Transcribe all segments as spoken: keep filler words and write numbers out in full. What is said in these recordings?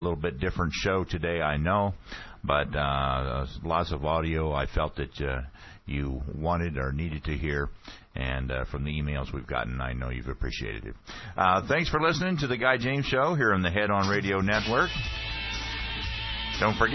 little bit different show today, I know, but uh, lots of audio I felt that uh, you wanted or needed to hear, and uh, from the emails we've gotten, I know you've appreciated it. Uh, thanks for listening to the Guy James Show here on the Head On Radio Network. Don't forget.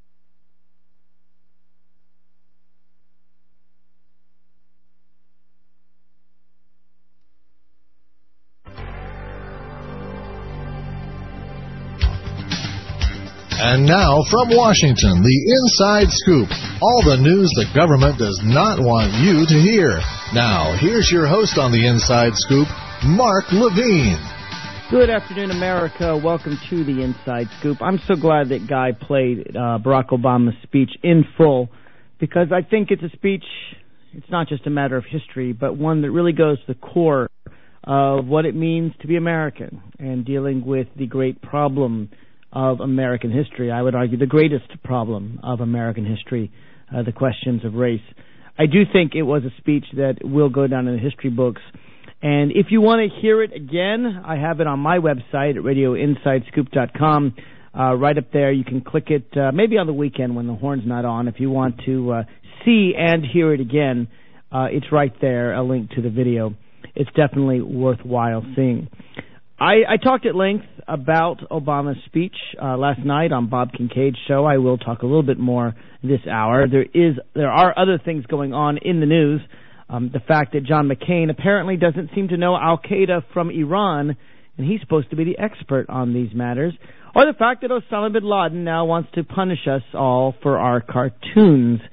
And now, from Washington, the Inside Scoop. All the news the government does not want you to hear. Now, here's your host on the Inside Scoop, Mark Levine. Good afternoon, America. Welcome to the Inside Scoop. I'm so glad that Guy played uh, Barack Obama's speech in full, because I think it's a speech, it's not just a matter of history, but one that really goes to the core of what it means to be American and dealing with the great problem of American history. I would argue the greatest problem of American history, uh, the questions of race. I do think it was a speech that will go down in the history books. And if you want to hear it again, I have it on my website at radio inside scoop dot com. Uh, right up there, you can click it uh, maybe on the weekend when the horn's not on. If you want to uh, see and hear it again, uh, it's right there, a link to the video. It's definitely worthwhile seeing. I, I talked at length about Obama's speech uh, last night on Bob Kincaid's show. I will talk a little bit more this hour. There is, there are other things going on in the news. Um, the fact that John McCain apparently doesn't seem to know Al-Qaeda from Iran, and he's supposed to be the expert on these matters. Or the fact that Osama bin Laden now wants to punish us all for our cartoons.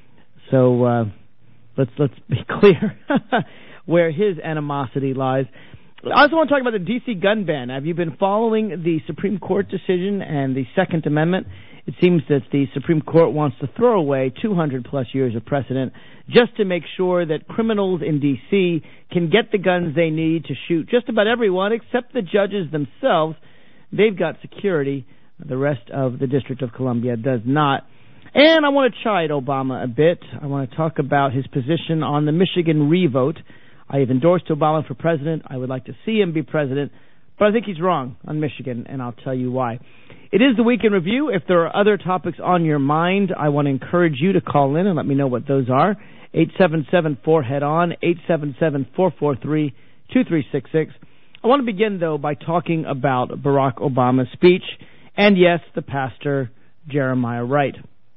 So uh, let's let's be clear where his animosity lies. I also want to talk about the D C gun ban. Have you been following the Supreme Court decision and the Second Amendment? It seems that the Supreme Court wants to throw away two hundred plus years of precedent just to make sure that criminals in D C can get the guns they need to shoot just about everyone except the judges themselves. They've got security. The rest of the District of Columbia does not. And I want to chide Obama a bit. I want to talk about his position on the Michigan revote. I have endorsed Obama for president. I would like to see him be president, but I think he's wrong on Michigan, and I'll tell you why. It is the Week in Review. If there are other topics on your mind, I want to encourage you to call in and let me know what those are. eight seven seven four head on, eight seven seven four four three two three six six. I want to begin, though, by talking about Barack Obama's speech, and yes, the pastor, Jeremiah Wright.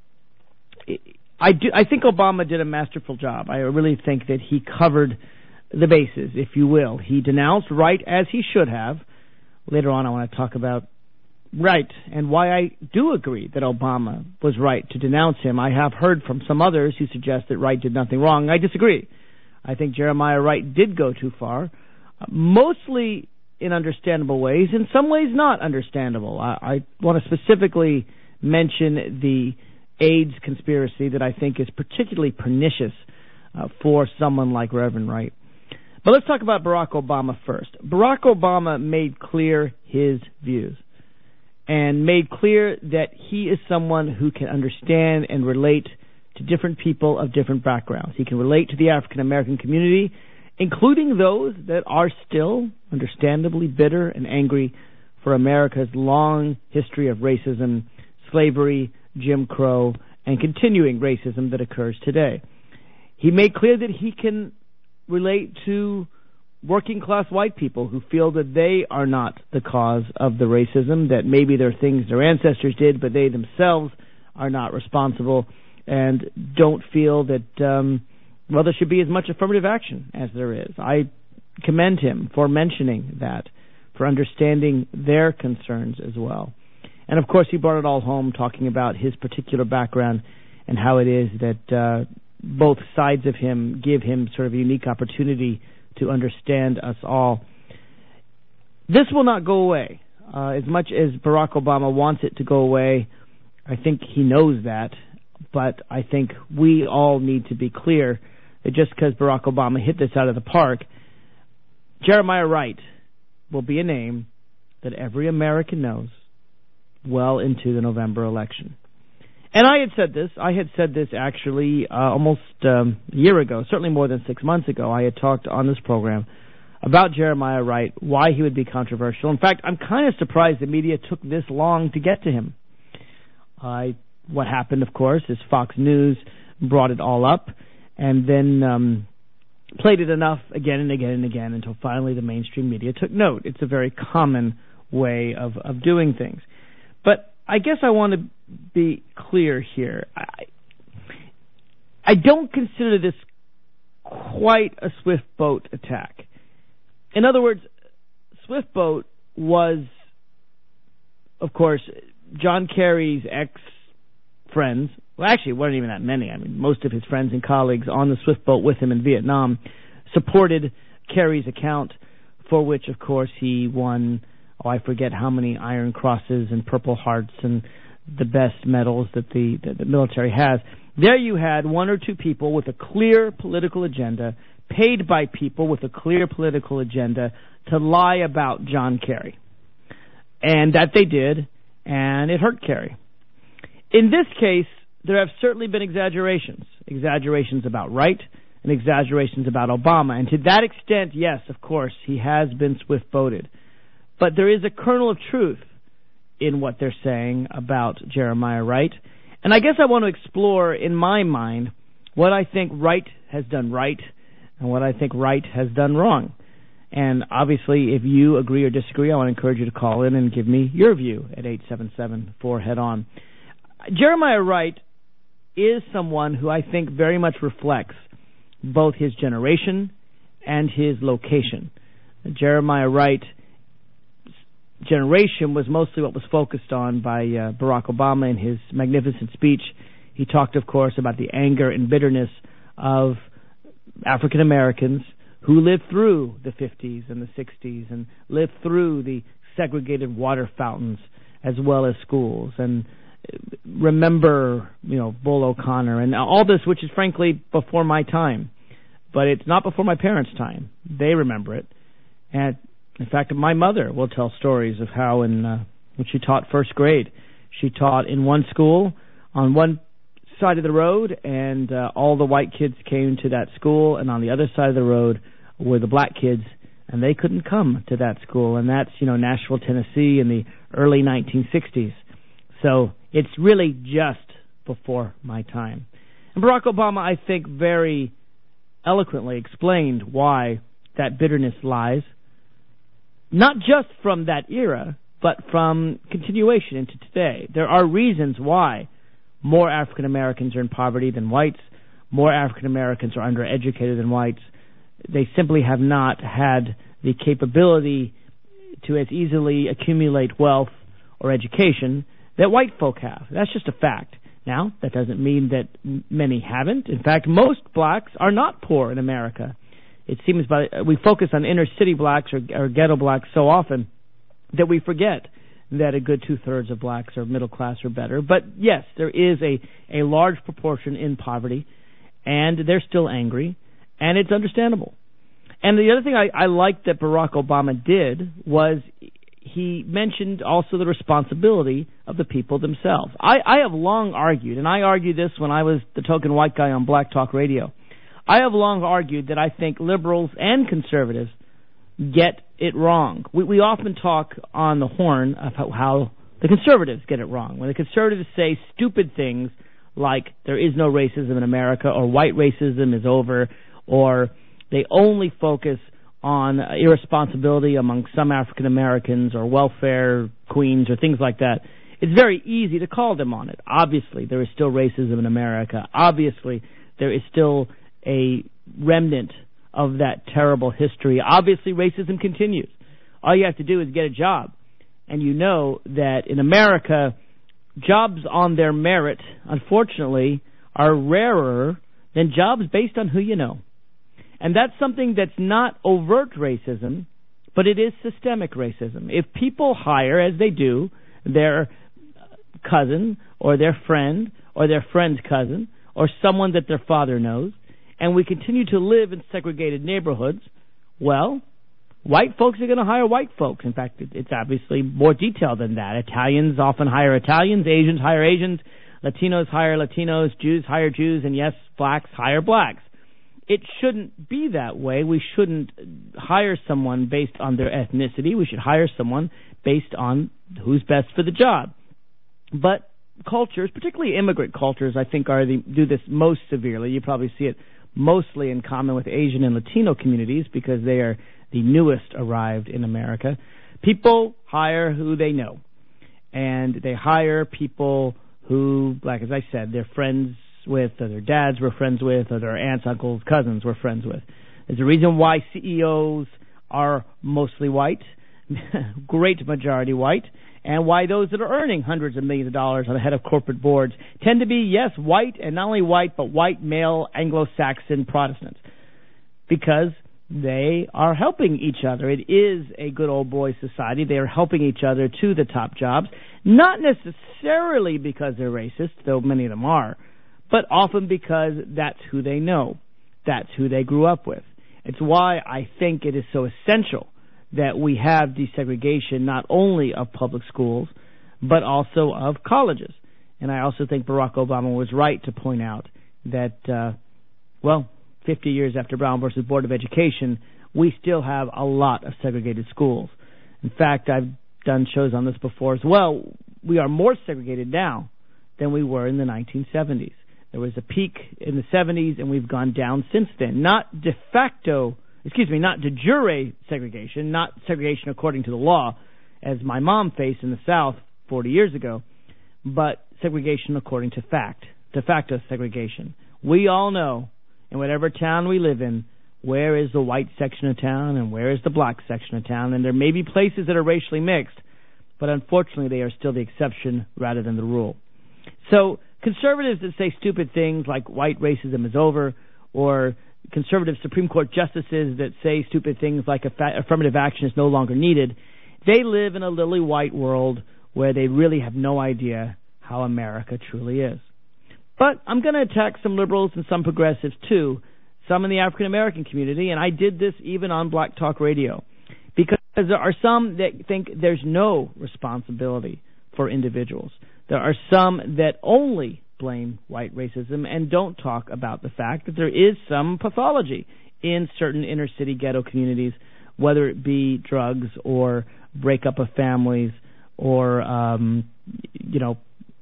I, do, I think Obama did a masterful job. I really think that he covered the bases, if you will. He denounced Wright as he should have. Later on, I want to talk about Wright and why I do agree that Obama was right to denounce him. I have heard from some others who suggest that Wright did nothing wrong. I disagree. I think Jeremiah Wright did go too far, uh, mostly in understandable ways, in some ways not understandable. I, I want to specifically mention the AIDS conspiracy that I think is particularly pernicious uh, for someone like Reverend Wright. But let's talk about Barack Obama first. Barack Obama made clear his views and made clear that he is someone who can understand and relate to different people of different backgrounds. He can relate to the African-American community, including those that are still understandably bitter and angry for America's long history of racism, slavery, Jim Crow, and continuing racism that occurs today. He made clear that he can relate to working-class white people who feel that they are not the cause of the racism, that maybe there are things their ancestors did, but they themselves are not responsible, and don't feel that, um, well, there should be as much affirmative action as there is. I commend him for mentioning that, for understanding their concerns as well. And, of course, he brought it all home talking about his particular background and how it is that uh, both sides of him give him sort of a unique opportunity to understand us all. This will not go away. Uh, as much as Barack Obama wants it to go away, I think he knows that. But I think we all need to be clear that just because Barack Obama hit this out of the park, Jeremiah Wright will be a name that every American knows well into the November election. And I had said this. I had said this actually uh, almost um, a year ago, certainly more than six months ago. I had talked on this program about Jeremiah Wright, why he would be controversial. In fact, I'm kind of surprised the media took this long to get to him. Uh, what happened, of course, is Fox News brought it all up and then um, played it enough again and again and again until finally the mainstream media took note. It's a very common way of, of doing things. But I guess I want to be clear here. I, I don't consider this quite a swift boat attack. In other words, Swift Boat was, of course, John Kerry's ex-friends. Well, actually, it wasn't even that many. I mean, most of his friends and colleagues on the Swift Boat with him in Vietnam supported Kerry's account, for which, of course, he won, oh, I forget how many Iron Crosses and Purple Hearts and the best medals that the, that the military has. There you had one or two people with a clear political agenda, paid by people with a clear political agenda to lie about John Kerry. And that they did, and it hurt Kerry. In this case, there have certainly been exaggerations. Exaggerations about Wright and exaggerations about Obama. And to that extent, yes, of course, he has been swift-boated. But there is a kernel of truth in what they're saying about Jeremiah Wright. And I guess I want to explore, in my mind, what I think Wright has done right and what I think Wright has done wrong. And obviously, if you agree or disagree, I want to encourage you to call in and give me your view at eight seven seven four head on. Jeremiah Wright is someone who I think very much reflects both his generation and his location. Jeremiah Wright's generation was mostly what was focused on by uh, Barack Obama in his magnificent speech. He talked, of course, about the anger and bitterness of African Americans who lived through the fifties and the sixties and lived through the segregated water fountains as well as schools, and remember, you know, Bull O'Connor and all this, which is frankly before my time, but it's not before my parents' time. They remember it. And in fact, my mother will tell stories of how in uh, when she taught first grade, she taught in one school on one side of the road, and uh, all the white kids came to that school, and on the other side of the road were the black kids, and they couldn't come to that school. And that's, you know, Nashville, Tennessee in the early nineteen sixties. So it's really just before my time. And Barack Obama, I think, very eloquently explained why that bitterness lies, not just from that era, but from continuation into today. There are reasons why more African Americans are in poverty than whites, more African Americans are undereducated than whites. They simply have not had the capability to as easily accumulate wealth or education that white folk have. That's just a fact. Now, that doesn't mean that many haven't. In fact, most blacks are not poor in America. It seems by we focus on inner city blacks or, or ghetto blacks so often that we forget that a good two-thirds of blacks are middle class or better. But yes, there is a, a large proportion in poverty, and they're still angry, and it's understandable. And the other thing I, I liked that Barack Obama did was he mentioned also the responsibility of the people themselves. I, I have long argued, and I argued this when I was the token white guy on Black Talk Radio, I have long argued that I think liberals and conservatives get it wrong. We, we often talk on the horn of how, how the conservatives get it wrong. When the conservatives say stupid things like there is no racism in America, or white racism is over, or they only focus on irresponsibility among some African Americans or welfare queens or things like that, it's very easy to call them on it. Obviously, there is still racism in America. Obviously, there is still a remnant of that terrible history. Obviously, racism continues. All you have to do is get a job. And you know that in America, jobs on their merit, unfortunately, are rarer than jobs based on who you know. And that's something that's not overt racism, but it is systemic racism. If people hire, as they do, their cousin or their friend or their friend's cousin or someone that their father knows, and we continue to live in segregated neighborhoods, well, white folks are going to hire white folks. In fact, it's obviously more detailed than that. Italians often hire Italians, Asians hire Asians, Latinos hire Latinos, Jews hire Jews, and yes, blacks hire blacks. it shouldn't be that way. We shouldn't hire someone based on their ethnicity. We should hire someone based on who's best for the job. But cultures, particularly immigrant cultures, I think are the, do this most severely. You probably see it mostly in common with Asian and Latino communities because they are the newest arrived in America. People hire who they know, and they hire people who, like as I said, they're friends with, or their dads were friends with, or their aunts, uncles, cousins were friends with. There's a reason why C E Os are mostly white, great majority white, and why those that are earning hundreds of millions of dollars on the head of corporate boards tend to be, yes, white, and not only white, but white, male, Anglo-Saxon Protestants. Because they are helping each other. It is a good old boy society. They are helping each other to the top jobs, not necessarily because they're racist, though many of them are, but often because that's who they know. That's who they grew up with. It's why I think it is so essential that we have desegregation not only of public schools, but also of colleges. And I also think Barack Obama was right to point out that, uh, well, fifty years after Brown versus Board of Education, we still have a lot of segregated schools. In fact, I've done shows on this before as well. We are more segregated now than we were in the nineteen seventies. There was a peak in the seventies, and we've gone down since then. Not de facto, excuse me, not de jure segregation, not segregation according to the law, as my mom faced in the South forty years ago, but segregation according to fact, de facto segregation. We all know, in whatever town we live in, where is the white section of town and where is the black section of town. And there may be places that are racially mixed, but unfortunately they are still the exception rather than the rule. So conservatives that say stupid things like white racism is over, or conservative Supreme Court justices that say stupid things like affirmative action is no longer needed, they live in a lily white world where they really have no idea how America truly is. But I'm going to attack some liberals and some progressives too, some in the African American community, and I did this even on Black Talk Radio, because there are some that think there's no responsibility for individuals. There are some that only blame white racism and don't talk about the fact that there is some pathology in certain inner city ghetto communities, whether it be drugs or breakup of families or, um, you know,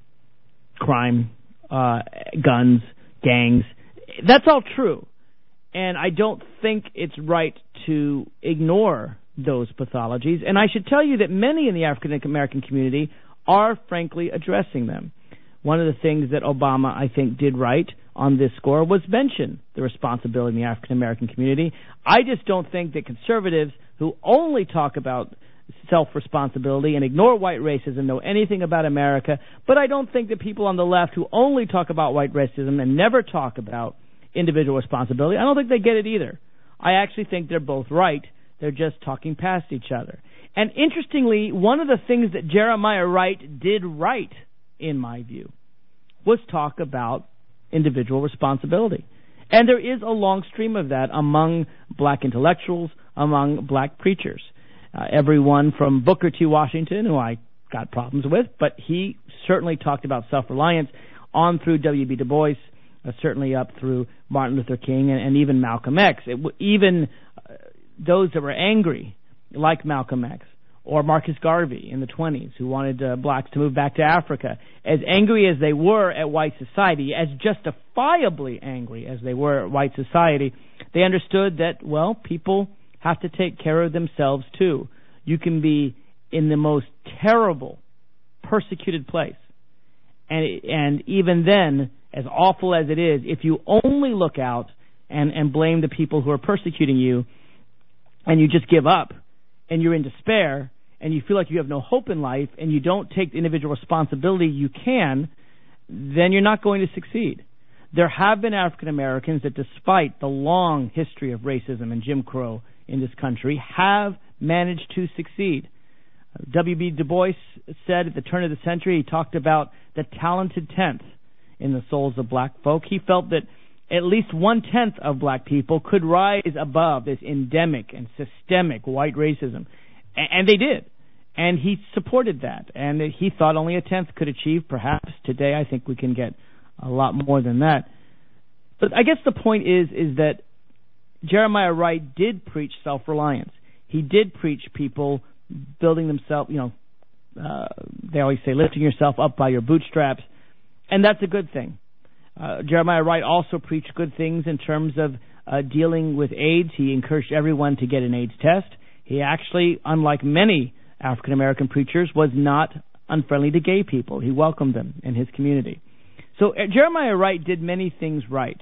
crime, uh, guns, gangs. That's all true. And I don't think it's right to ignore those pathologies. And I should tell you that many in the African American community are frankly addressing them. One of the things that Obama, I think, did right on this score was mention the responsibility in the African American community. I just don't think that conservatives who only talk about self-responsibility and ignore white racism know anything about America, but I don't think that people on the left who only talk about white racism and never talk about individual responsibility, I don't think they get it either. I actually think they're both right. They're just talking past each other. And interestingly, one of the things that Jeremiah Wright did right, in my view, was talk about individual responsibility. And there is a long stream of that among black intellectuals, among black preachers. Uh, everyone from Booker T. Washington, who I got problems with, but he certainly talked about self-reliance, on through W B Du Bois, uh, certainly up through Martin Luther King, and, and even Malcolm X. It, even uh, those that were angry, like Malcolm X, or Marcus Garvey in the twenties, who wanted uh, blacks to move back to Africa, as angry as they were at white society, as justifiably angry as they were at white society, they understood that, well, people have to take care of themselves too. You can be in the most terrible, persecuted place, and and even then, as awful as it is, if you only look out and, and blame the people who are persecuting you, and you just give up, and you're in despair, and you feel like you have no hope in life, and you don't take the individual responsibility you can, then you're not going to succeed. There have been African Americans that, despite the long history of racism and Jim Crow in this country, have managed to succeed. W B Du Bois said at the turn of the century, he talked about the talented tenth in the souls of black folk. He felt that at least one-tenth of black people could rise above this endemic and systemic white racism. And they did. And he supported that. And he thought only a tenth could achieve. Perhaps today I think we can get a lot more than that. But I guess the point is, is that Jeremiah Wright did preach self-reliance. He did preach people building themselves, you know, uh, they always say lifting yourself up by your bootstraps, and that's a good thing. Uh, Jeremiah Wright also preached good things in terms of uh, dealing with AIDS. He encouraged everyone to get an AIDS test. He actually, unlike many African-American preachers, was not unfriendly to gay people. He welcomed them in his community. So uh, Jeremiah Wright did many things right.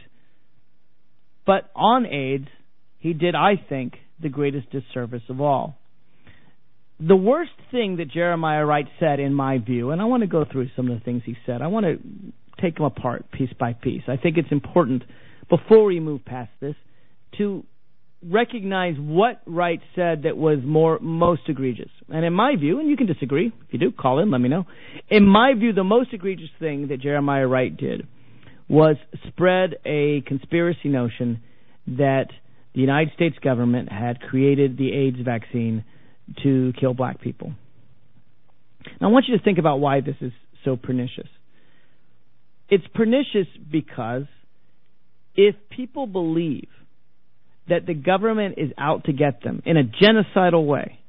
But on AIDS, he did, I think, the greatest disservice of all. The worst thing that Jeremiah Wright said, in my view, and I want to go through some of the things he said. I want to take them apart piece by piece. I think it's important, before we move past this, to recognize what Wright said that was more most egregious. And in my view, and you can disagree, if you do, call in, let me know. In my view, the most egregious thing that Jeremiah Wright did was spread a conspiracy notion that the United States government had created the AIDS vaccine to kill black people. Now, I want you to think about why this is so pernicious. It's pernicious because if people believe that the government is out to get them in a genocidal way,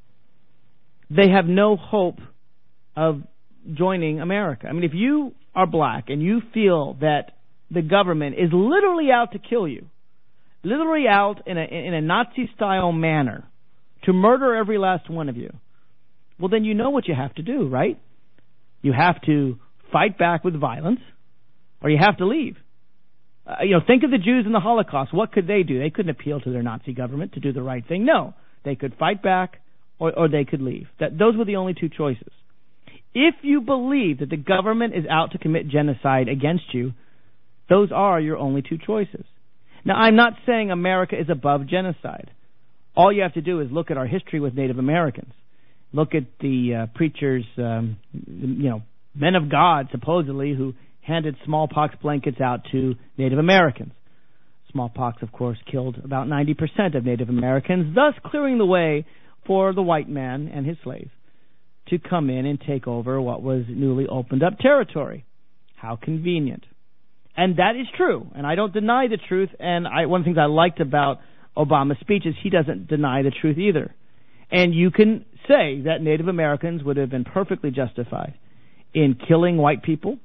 they have no hope of joining America. I mean, if you are black and you feel that the government is literally out to kill you, literally out in a, in a Nazi-style manner to murder every last one of you, well, then you know what you have to do, right? You have to fight back with violence, or you have to leave. Uh, you know, think of the Jews in the Holocaust. What could they do? They couldn't appeal to their Nazi government to do the right thing. No, they could fight back, or, or they could leave. That those were the only two choices. If you believe that the government is out to commit genocide against you, those are your only two choices. Now, I'm not saying America is above genocide. All you have to do is look at our history with Native Americans. Look at the uh, preachers, um, you know, men of God, supposedly, who handed smallpox blankets out to Native Americans. Smallpox, of course, killed about ninety percent of Native Americans, thus clearing the way for the white man and his slaves to come in and take over what was newly opened up territory. How convenient. And that is true, and I don't deny the truth, and I, one of the things I liked about Obama's speech is he doesn't deny the truth either. And you can say that Native Americans would have been perfectly justified in killing white people,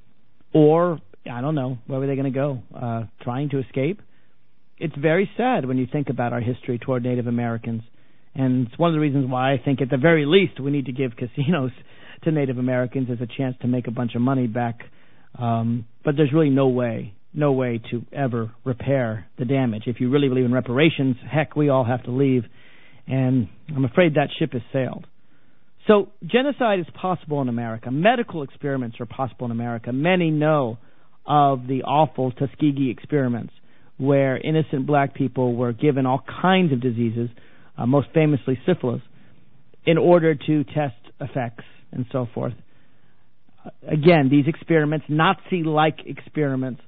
or, I don't know, where were they going to go? Uh, trying to escape? It's very sad when you think about our history toward Native Americans. And it's one of the reasons why I think at the very least we need to give casinos to Native Americans as a chance to make a bunch of money back. Um, but there's really no way, no way to ever repair the damage. If you really believe in reparations, heck, we all have to leave. And I'm afraid that ship has sailed. So genocide is possible in America. Medical experiments are possible in America. Many know of the awful Tuskegee experiments where innocent black people were given all kinds of diseases, uh, most famously syphilis, in order to test effects and so forth. Uh, again, these experiments, Nazi-like experiments,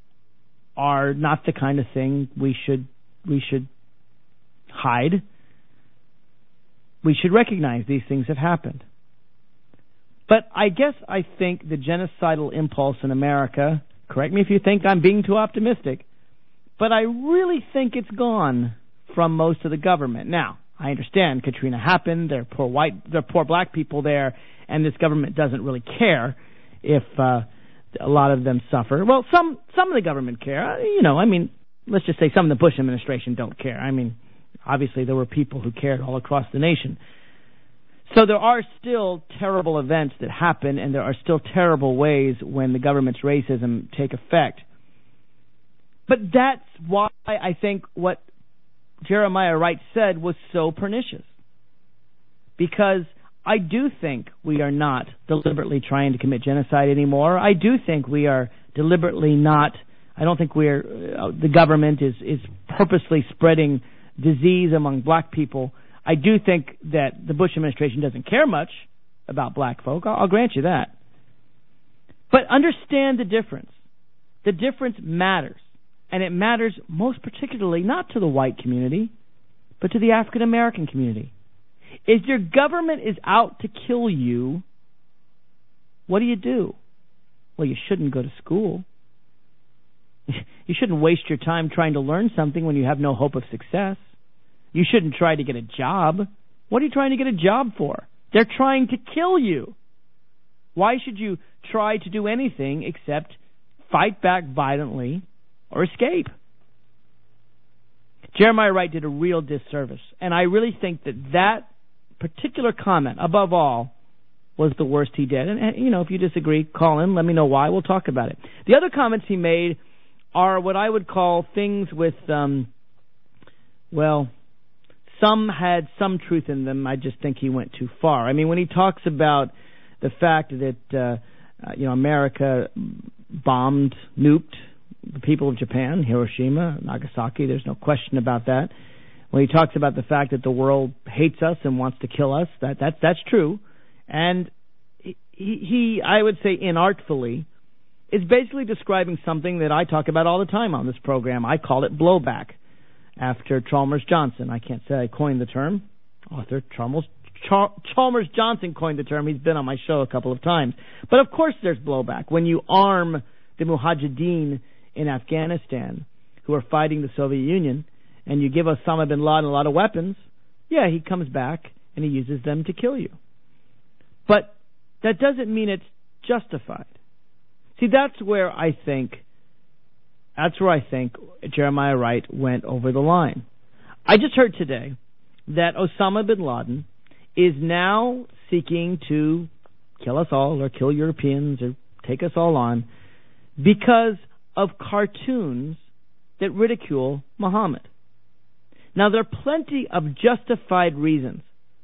are not the kind of thing we should we should hide. We should recognize these things have happened. But I guess I think the genocidal impulse in America, correct me if you think I'm being too optimistic, but I really think it's gone from most of the government. Now, I understand Katrina happened, there are poor white, there are poor black people there, and this government doesn't really care if uh, a lot of them suffer. Well, some some of the government care. You know, I mean, let's just say some of the Bush administration don't care. I mean, obviously, there were people who cared all across the nation. So there are still terrible events that happen, and there are still terrible ways when the government's racism take effect. But that's why I think what Jeremiah Wright said was so pernicious. Because I do think we are not deliberately trying to commit genocide anymore. I do think we are deliberately not, I don't think we're, uh, the government is, is purposely spreading disease among black people. I do think that the Bush administration doesn't care much about black folk. I'll, I'll grant you that. But understand the difference. The difference matters. And it matters most particularly not to the white community, but to the African American community. If your government is out to kill you, what do you do? Well, you shouldn't go to school. You shouldn't waste your time trying to learn something when you have no hope of success. You shouldn't try to get a job. What are you trying to get a job for? They're trying to kill you. Why should you try to do anything except fight back violently or escape? Jeremiah Wright did a real disservice, and I really think that that particular comment, above all, was the worst he did. And, and, you know, if you disagree, call in, let me know why, we'll talk about it. The other comments he made are what I would call things with, um, well, some had some truth in them. I just think he went too far. I mean, when he talks about the fact that, uh, uh, you know, America bombed, nuked the people of Japan, Hiroshima, Nagasaki, there's no question about that. When he talks about the fact that the world hates us and wants to kill us, that, that that's true. And he, he, I would say inartfully, is basically describing something that I talk about all the time on this program. I call it blowback, after Chalmers Johnson. I can't say I coined the term. Author Chalmers, Char, Chalmers Johnson coined the term. He's been on my show a couple of times. But of course there's blowback. When you arm the Mujahideen in Afghanistan, who are fighting the Soviet Union, and you give Osama bin Laden a lot of weapons, yeah, he comes back and he uses them to kill you. But that doesn't mean it's justified. See, that's where I think, that's where I think Jeremiah Wright went over the line. I just heard today that Osama bin Laden is now seeking to kill us all or kill Europeans or take us all on because of cartoons that ridicule Muhammad. Now, there are plenty of justified reasons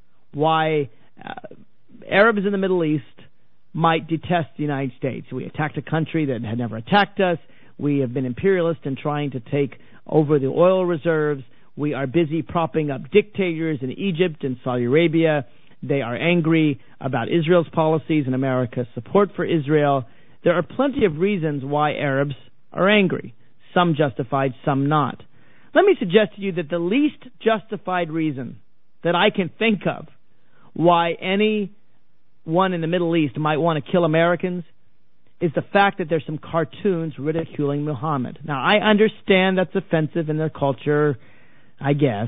why uh, Arabs in the Middle East might detest the United States. We attacked a country that had never attacked us. We have been imperialist in trying to take over the oil reserves. We are busy propping up dictators in Egypt and Saudi Arabia. They are angry about Israel's policies and America's support for Israel. There are plenty of reasons why Arabs are angry. Some justified, some not. Let me suggest to you that the least justified reason that I can think of why anyone in the Middle East might want to kill Americans is the fact that there's some cartoons ridiculing Muhammad. Now, I understand that's offensive in their culture, I guess.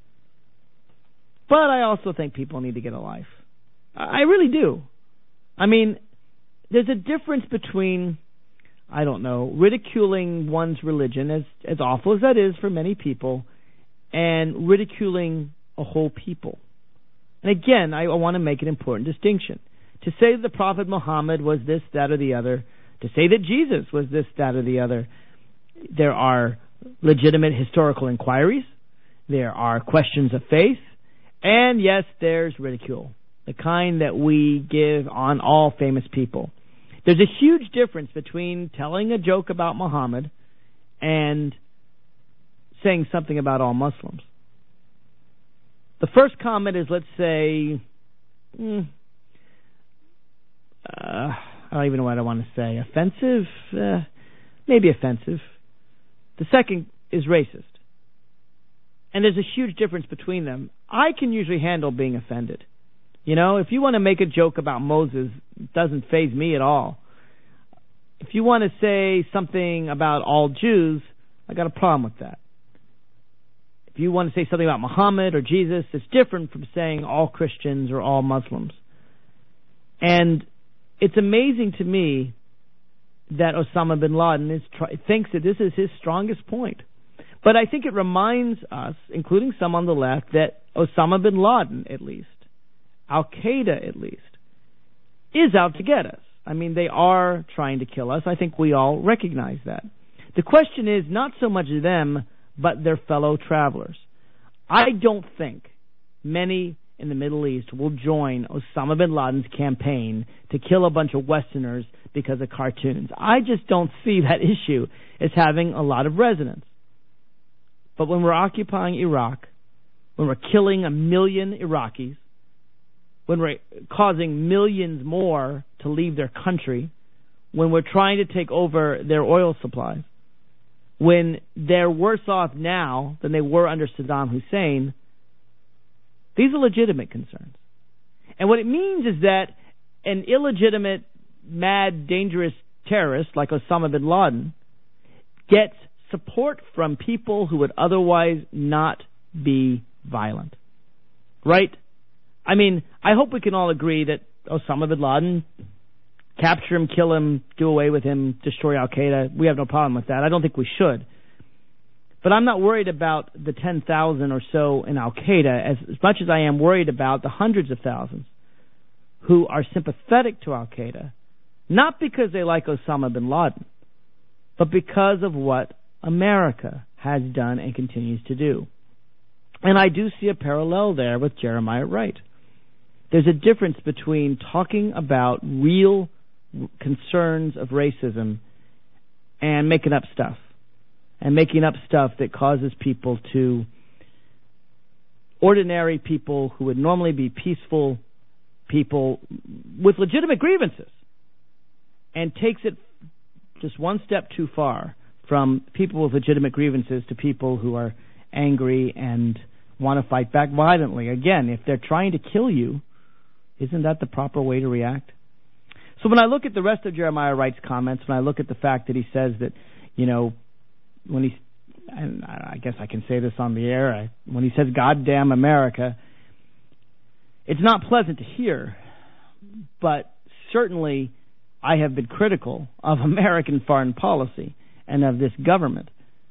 But I also think people need to get a life. I really do. I mean, there's a difference between, I don't know, ridiculing one's religion, as, as awful as that is for many people, and ridiculing a whole people. And again, I, I want to make an important distinction. To say that the Prophet Muhammad was this, that, or the other, to say that Jesus was this, that, or the other, there are legitimate historical inquiries, there are questions of faith, and yes, there's ridicule, the kind that we give on all famous people. There's a huge difference between telling a joke about Muhammad and saying something about all Muslims. The first comment is, let's say, hmm, uh, I don't even know what I want to say. Offensive? Uh, maybe offensive. The second is racist. And there's a huge difference between them. I can usually handle being offended. You know, if you want to make a joke about Moses, it doesn't faze me at all. If you want to say something about all Jews, I got a problem with that. If you want to say something about Muhammad or Jesus, it's different from saying all Christians or all Muslims. And it's amazing to me that Osama bin Laden is try- thinks that this is his strongest point. But I think it reminds us, including some on the left, that Osama bin Laden, at least, Al-Qaeda, at least, is out to get us. I mean, they are trying to kill us. I think we all recognize that. The question is not so much them, but their fellow travelers. I don't think many in the Middle East will join Osama bin Laden's campaign to kill a bunch of Westerners because of cartoons. I just don't see that issue as having a lot of resonance. But when we're occupying Iraq, when we're killing a million Iraqis, when we're causing millions more to leave their country, when we're trying to take over their oil supplies, when they're worse off now than they were under Saddam Hussein, these are legitimate concerns. And what it means is that an illegitimate, mad, dangerous terrorist like Osama bin Laden gets support from people who would otherwise not be violent. Right? I mean, I hope we can all agree that Osama bin Laden, capture him, kill him, do away with him, destroy Al-Qaeda. We have no problem with that. I don't think we should. But I'm not worried about the ten thousand or so in Al-Qaeda as, as much as I am worried about the hundreds of thousands who are sympathetic to Al-Qaeda, not because they like Osama bin Laden, but because of what America has done and continues to do. And I do see a parallel there with Jeremiah Wright. There's a difference between talking about real concerns of racism and making up stuff. And making up stuff that causes people to, ordinary people who would normally be peaceful people with legitimate grievances, and takes it just one step too far from people with legitimate grievances to people who are angry and want to fight back violently. Again, if they're trying to kill you, isn't that the proper way to react? So when I look at the rest of Jeremiah Wright's comments, when I look at the fact that he says that, you know, when he, and I guess I can say this on the air, I, when he says "goddamn America," it's not pleasant to hear, but certainly I have been critical of American foreign policy and of this government.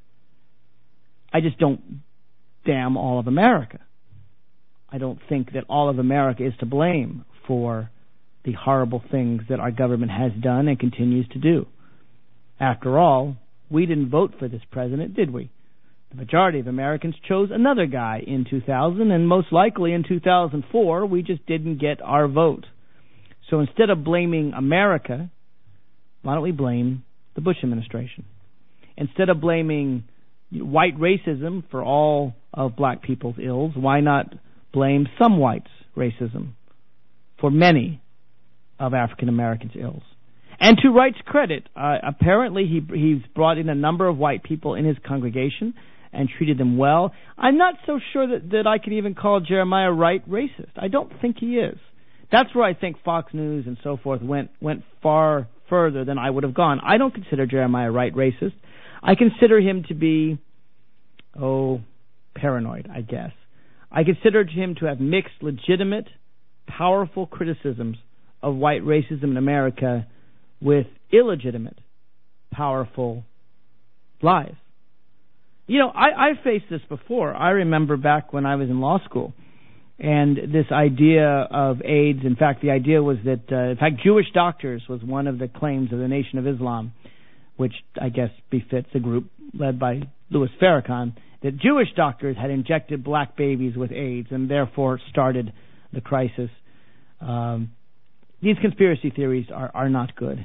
I just don't damn all of America. I don't think that all of America is to blame for the horrible things that our government has done and continues to do. After all, we didn't vote for this president, did we? The majority of Americans chose another guy in two thousand, and most likely in two thousand four, we just didn't get our vote. So instead of blaming America, why don't we blame the Bush administration? Instead of blaming white racism for all of black people's ills, why not blame some whites' racism for many of African Americans' ills? And to Wright's credit, uh, apparently he he's brought in a number of white people in his congregation and treated them well. I'm not so sure that, that I can even call Jeremiah Wright racist. I don't think he is. That's where I think Fox News and so forth went went far further than I would have gone. I don't consider Jeremiah Wright racist. I consider him to be, oh, paranoid, I guess. I consider him to have mixed legitimate, powerful criticisms of white racism in America with illegitimate, powerful lies. You know, I, I faced this before. I remember back when I was in law school, and this idea of AIDS, in fact, the idea was that, uh, in fact, Jewish doctors was one of the claims of the Nation of Islam, which I guess befits a group led by Louis Farrakhan, that Jewish doctors had injected black babies with AIDS and therefore started the crisis. Um, these conspiracy theories are, are not good.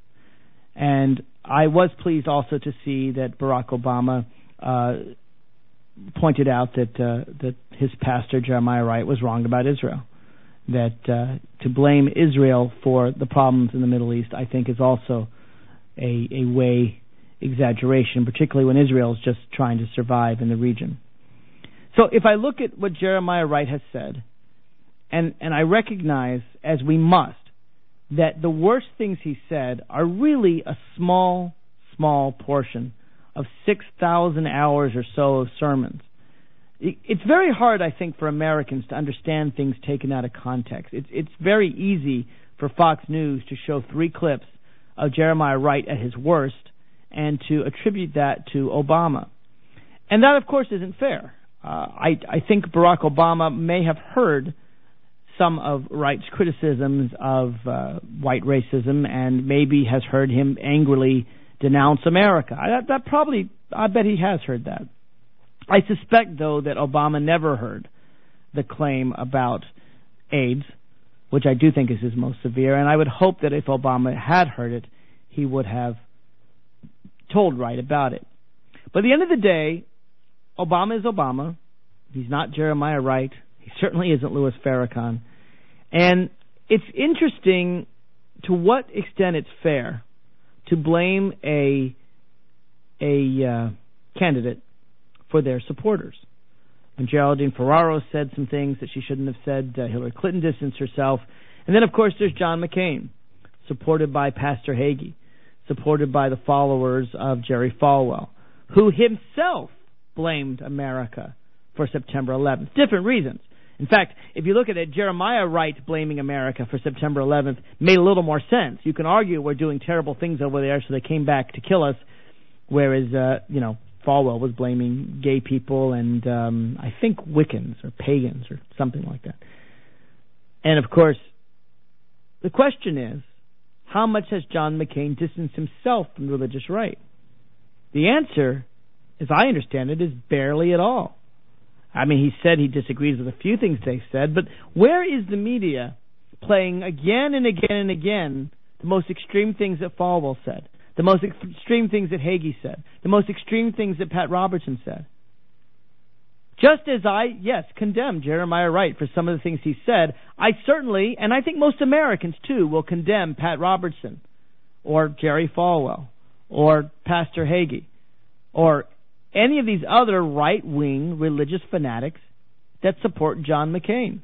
And I was pleased also to see that Barack Obama uh, pointed out that uh, that his pastor, Jeremiah Wright, was wrong about Israel. That uh, to blame Israel for the problems in the Middle East, I think, is also a, a way exaggeration, particularly when Israel is just trying to survive in the region. So if I look at what Jeremiah Wright has said, and, and I recognize, as we must, that the worst things he said are really a small, small portion of six thousand hours or so of sermons. It's very hard, I think, for Americans to understand things taken out of context. It's, it's very easy for Fox News to show three clips of Jeremiah Wright at his worst and to attribute that to Obama. And that, of course, isn't fair. Uh, I, I think Barack Obama may have heard some of Wright's criticisms of uh, white racism and maybe has heard him angrily denounce America. I, that, that probably, I bet he has heard that. I suspect, though, that Obama never heard the claim about AIDS, which I do think is his most severe, and I would hope that if Obama had heard it, he would have told Wright about it. But at the end of the day, Obama is Obama. He's not Jeremiah Wright. He certainly isn't Louis Farrakhan. And it's interesting to what extent it's fair to blame a a uh, candidate for their supporters. When Geraldine Ferraro said some things that she shouldn't have said, uh, Hillary Clinton distanced herself. And then, of course, there's John McCain, supported by Pastor Hagee. supported by the followers of Jerry Falwell, who himself blamed America for September eleventh. Different reasons. In fact, if you look at it, Jeremiah Wright blaming America for September eleventh made a little more sense. You can argue we're doing terrible things over there, so they came back to kill us, whereas, uh, you know, Falwell was blaming gay people and um, I think Wiccans or pagans or something like that. And, of course, the question is, how much has John McCain distanced himself from the religious right? The answer, as I understand it, is barely at all. I mean, he said he disagrees with a few things they said, but where is the media playing again and again and again the most extreme things that Falwell said, the most extreme things that Hagee said, the most extreme things that Pat Robertson said? Just as I, yes, condemn Jeremiah Wright for some of the things he said, I certainly, and I think most Americans too, will condemn Pat Robertson or Jerry Falwell or Pastor Hagee or any of these other right-wing religious fanatics that support John McCain.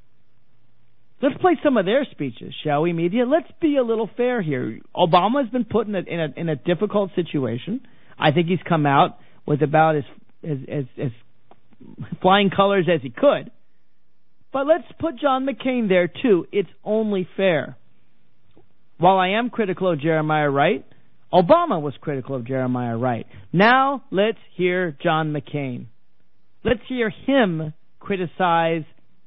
Let's play some of their speeches, shall we, media? Let's be a little fair here. Obama has been put in a, in a, in a difficult situation. I think he's come out with about as, as, as, as flying colors as he could. But let's put John McCain there, too. It's only fair. While I am critical of Jeremiah Wright, Obama was critical of Jeremiah Wright. Now let's hear John McCain. Let's hear him criticize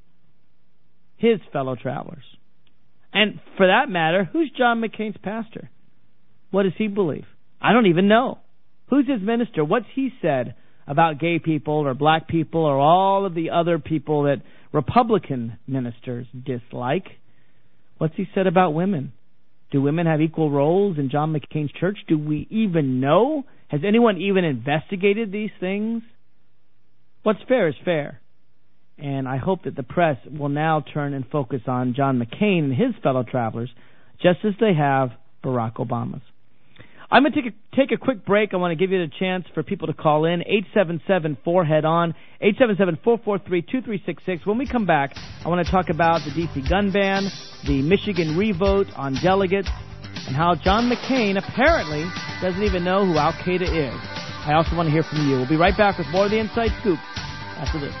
his fellow travelers. And for that matter, who's John McCain's pastor? What does he believe? I don't even know. Who's his minister? What's he said about gay people or black people or all of the other people that Republican ministers dislike? What's he said about women? Do women have equal roles in John McCain's church? Do we even know? Has anyone even investigated these things? What's fair is fair. And I hope that the press will now turn and focus on John McCain and his fellow travelers, just as they have Barack Obama's. I'm going to take a, take a quick break. I want to give you the chance for people to call in. eight seven seven, four, head on. eight seven seven, four four three, two three six six. When we come back, I want to talk about the D C gun ban, the Michigan revote on delegates, and how John McCain apparently doesn't even know who Al-Qaeda is. I also want to hear from you. We'll be right back with more of the Inside Scoop after this.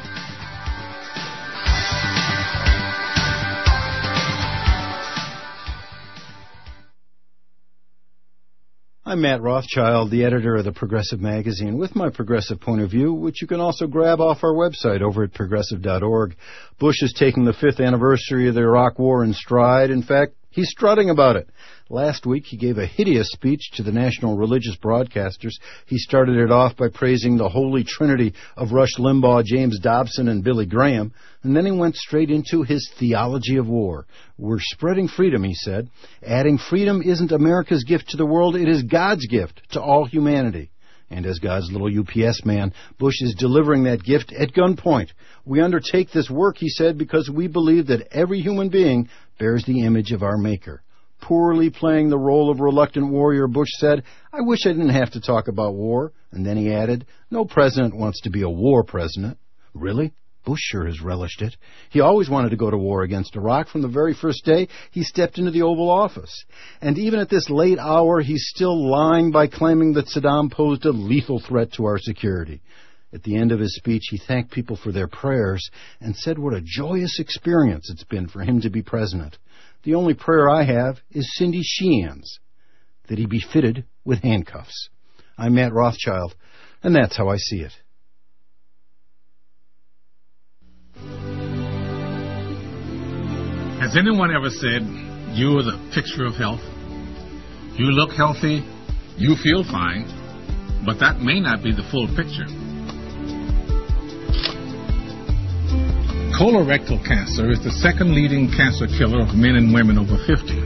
I'm Matt Rothschild, the editor of the Progressive Magazine, with my progressive point of view, which you can also grab off our website over at progressive dot org. Bush is taking the fifth anniversary of the Iraq War in stride. In fact, he's strutting about it. Last week, he gave a hideous speech to the national religious broadcasters. He started it off by praising the holy trinity of Rush Limbaugh, James Dobson, and Billy Graham, and then he went straight into his theology of war. We're spreading freedom, he said. Adding freedom isn't America's gift to the world, it is God's gift to all humanity. And as God's little U P S man, Bush is delivering that gift at gunpoint. We undertake this work, he said, because we believe that every human being bears the image of our Maker. Poorly playing the role of reluctant warrior, Bush said, I wish I didn't have to talk about war. And then he added, no president wants to be a war president. Really? Bush sure has relished it. He always wanted to go to war against Iraq from the very first day he stepped into the Oval Office. And even at this late hour, he's still lying by claiming that Saddam posed a lethal threat to our security. At the end of his speech, he thanked people for their prayers and said what a joyous experience it's been for him to be president. The only prayer I have is Cindy Sheehan's, that he be fitted with handcuffs. I'm Matt Rothschild, and that's how I see it. Has anyone ever said, you're the picture of health? You look healthy, you feel fine, but that may not be the full picture. Colorectal cancer is the second leading cancer killer of men and women over fifty.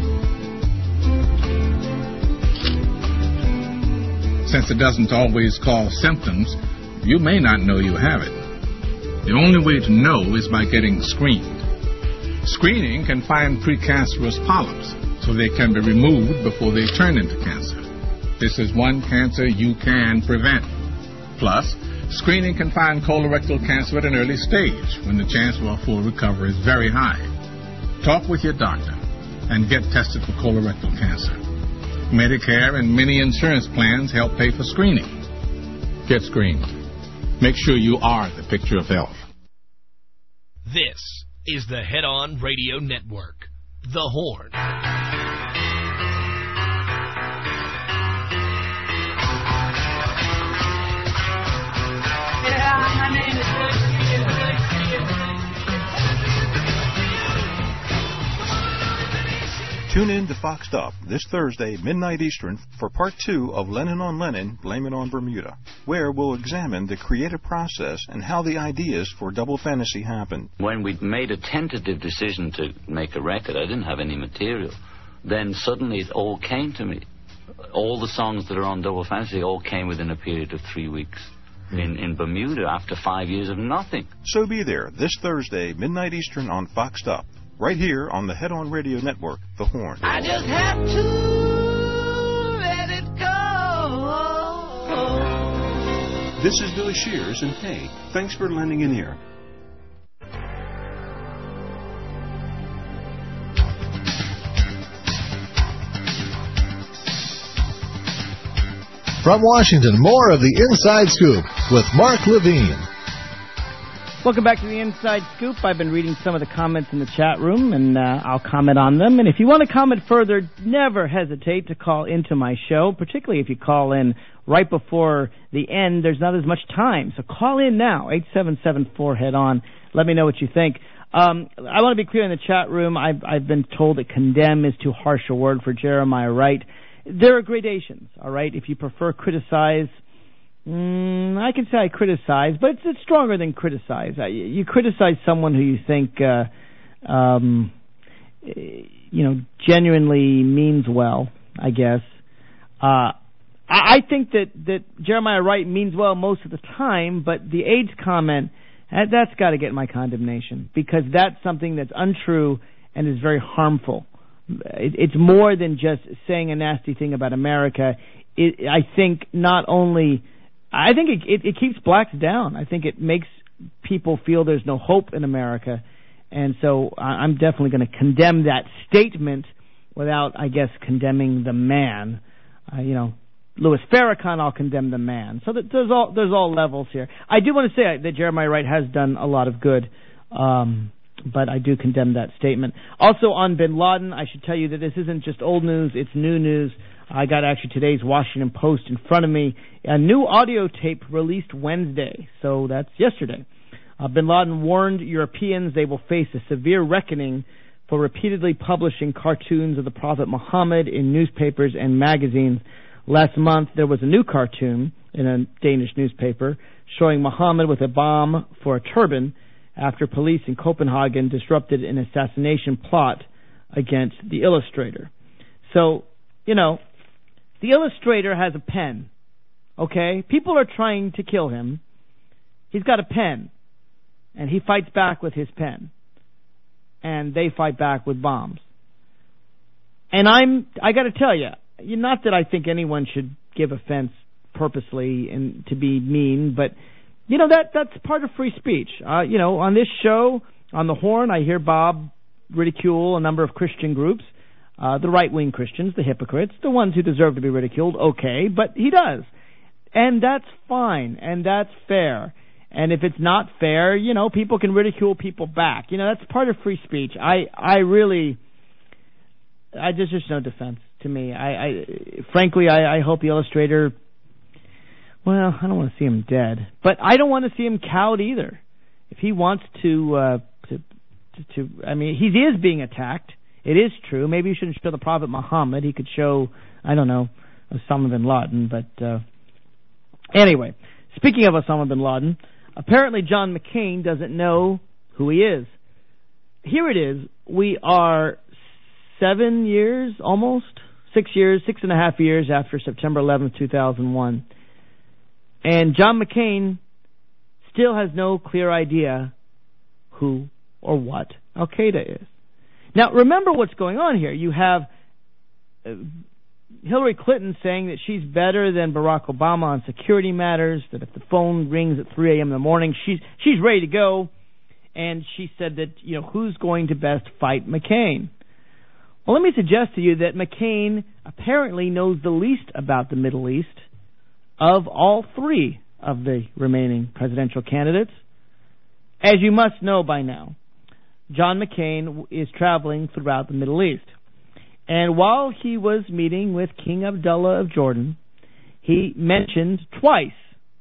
Since it doesn't always cause symptoms, you may not know you have it. The only way to know is by getting screened. Screening can find precancerous polyps, so they can be removed before they turn into cancer. This is one cancer you can prevent. Plus, screening can find colorectal cancer at an early stage when the chance for a full recovery is very high. Talk with your doctor and get tested for colorectal cancer. Medicare, and many insurance plans help pay for screening. Get screened. Make sure you are the picture of health. This is the Head On Radio Network, The Horn. Yeah, my name is Tune in to Foxed Up this Thursday, midnight Eastern, for part two of Lennon on Lennon, Blame It on Bermuda, where we'll examine the creative process and how the ideas for Double Fantasy happened. When we'd made a tentative decision to make a record, I didn't have any material. Then suddenly it all came to me. All the songs that are on Double Fantasy all came within a period of three weeks. In, in Bermuda, after five years of nothing. So be there this Thursday, midnight Eastern on Foxed Up, right here on the Head On Radio Network, The Horn. I just have to let it go. This is Billy Shears, and hey, thanks for lending an ear. From Washington, more of the Inside Scoop with Mark Levine. Welcome back to the Inside Scoop. I've been reading some of the comments in the chat room, and uh, I'll comment on them. And if you want to comment further, never hesitate to call into my show, particularly if you call in right before the end. There's not as much time, so call in now, eight seven seven four, head on. Let me know what you think. Um, I want to be clear in the chat room. I've, I've been told that condemn is too harsh a word for Jeremiah Wright. There are gradations, all right? If you prefer criticize, mm, I can say I criticize, but it's, it's stronger than criticize. I, you criticize someone who you think, uh, um, you know, genuinely means well, I guess. Uh, I, I think that, that Jeremiah Wright means well most of the time, but the AIDS comment, that, that's got to get my condemnation, because that's something that's untrue and is very harmful. It's more than just saying a nasty thing about America. It, I think not only, I think it, it, it keeps blacks down. I think it makes people feel there's no hope in America. And so I'm definitely going to condemn that statement without, I guess, condemning the man. Uh, you know, Louis Farrakhan, I'll condemn the man. So that there's all, there's all levels here. I do want to say that Jeremiah Wright has done a lot of good. Um, But I do condemn that statement. Also on Bin Laden, I should tell you that this isn't just old news, it's new news. I got actually today's Washington Post in front of me. A new audio tape released Wednesday, so that's yesterday. Uh, Bin Laden warned Europeans they will face a severe reckoning for repeatedly publishing cartoons of the Prophet Muhammad in newspapers and magazines. Last month, there was a new cartoon in a Danish newspaper showing Muhammad with a bomb for a turban, after police in Copenhagen disrupted an assassination plot against the illustrator. So, you know, the illustrator has a pen, okay? People are trying to kill him. He's got a pen, and he fights back with his pen, and they fight back with bombs. And I'm, I got to tell you, not that I think anyone should give offense purposely and to be mean, but you know, that that's part of free speech. Uh, you know, on this show, on The Horn, I hear Bob ridicule a number of Christian groups, uh, the right-wing Christians, the hypocrites, the ones who deserve to be ridiculed, okay, but he does. And that's fine, and that's fair. And if it's not fair, you know, people can ridicule people back. You know, that's part of free speech. I, I really, I there's just no defense to me. I, I frankly, I, I hope the illustrator... Well, I don't want to see him dead, but I don't want to see him cowed either. If he wants to, uh, to, to, to, I mean, he is being attacked. It is true. Maybe he shouldn't show the Prophet Muhammad. He could show, I don't know, Osama bin Laden. But uh, anyway, speaking of Osama bin Laden, apparently John McCain doesn't know who he is. Here it is. We are seven years, almost six years, six and a half years after September eleventh, two thousand one. And John McCain still has no clear idea who or what Al-Qaeda is. Now, remember what's going on here. You have uh, Hillary Clinton saying that she's better than Barack Obama on security matters, that if the phone rings at three a.m. in the morning, she's she's ready to go. And she said that, you know, who's going to best fight McCain? Well, let me suggest to you that McCain apparently knows the least about the Middle East of all three of the remaining presidential candidates. As you must know by now, John McCain is traveling throughout the Middle East. And while he was meeting with King Abdullah of Jordan, he mentioned twice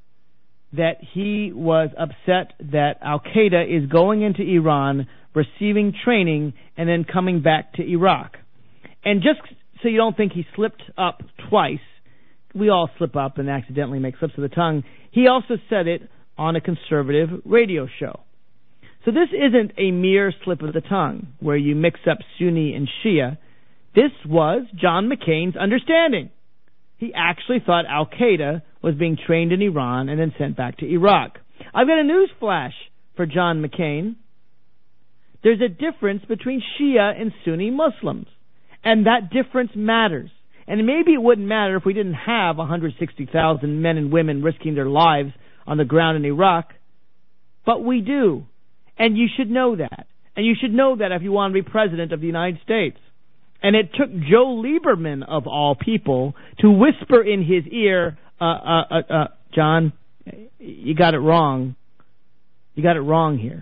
that he was upset that Al-Qaeda is going into Iran, receiving training, and then coming back to Iraq. And just so you don't think he slipped up twice, we all slip up and accidentally make slips of the tongue, he also said it on a conservative radio show. So this isn't a mere slip of the tongue where you mix up Sunni and Shia. This was John McCain's understanding. He actually thought Al-Qaeda was being trained in Iran and then sent back to Iraq. I've got a news flash for John McCain. There's a difference between Shia and Sunni Muslims, and that difference matters. And maybe it wouldn't matter if we didn't have one hundred sixty thousand men and women risking their lives on the ground in Iraq, but we do. And you should know that. And you should know that if you want to be president of the United States. And it took Joe Lieberman, of all people, to whisper in his ear, uh, uh, uh, uh, John, you got it wrong. You got it wrong here.